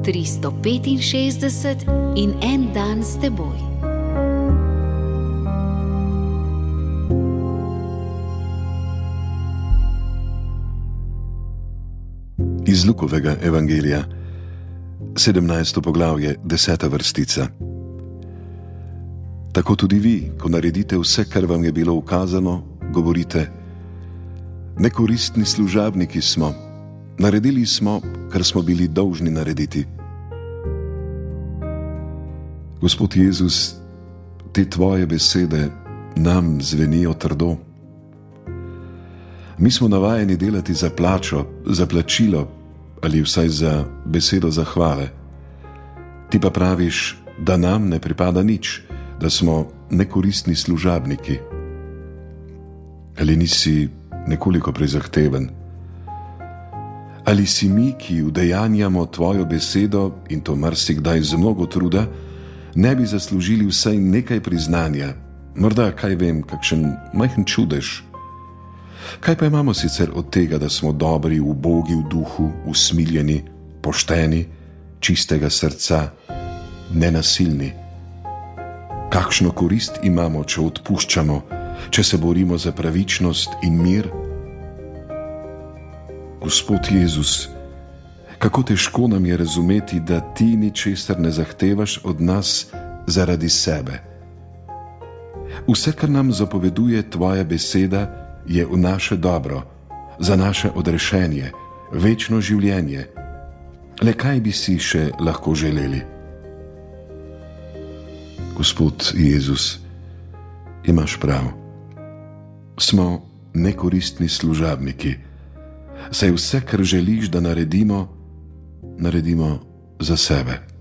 365 in en dan s teboj. Iz Lukovega evangelija, 17. poglavje, 10. vrstica. Tako tudi vi, ko naredite vse, kar vam je bilo ukazano, govorite: nekoristni služabniki smo, naredili smo, kar smo bili dolžni narediti. Gospod Jezus, te tvoje besede nam zvenijo trdo. Mi smo navajeni delati za plačo, za plačilo ali vsaj za besedo zahvale. Ti pa praviš, da nam ne pripada nič, da smo nekoristni služabniki. Ali nisi nekoliko prezahteven? Ali si mi, ki udejanjamo tvojo besedo in to marsikdaj z mnogo truda, ne bi zaslužili vsaj nekaj priznanja, morda, kaj vem, kakšen majhen čudež? Kaj pa imamo sicer od tega, da smo dobri, ubogi v duhu, usmiljeni, pošteni, čistega srca, nenasilni? Kakšno korist imamo, če odpuščamo, če se borimo za pravičnost in mir? Gospod Jezus, kako težko nam je razumeti, da ti ničesar ne zahtevaš od nas zaradi sebe. Vse, kar nam zapoveduje tvoja beseda, je v naše dobro, za naše odrešenje, večno življenje. Le kaj bi si še lahko želeli? Gospod Jezus, imaš prav. Smo nekoristni služabniki, saj vse, kar želiš, da naredimo, naredimo za sebe.